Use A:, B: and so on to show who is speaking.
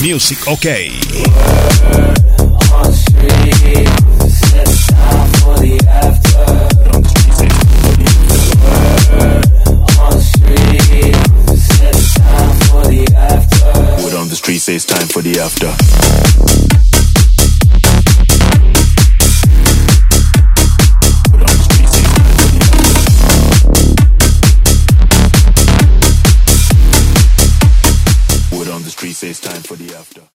A: Music OK.
B: On the street, say it's time for the after. Word on the street, say it's time for the after.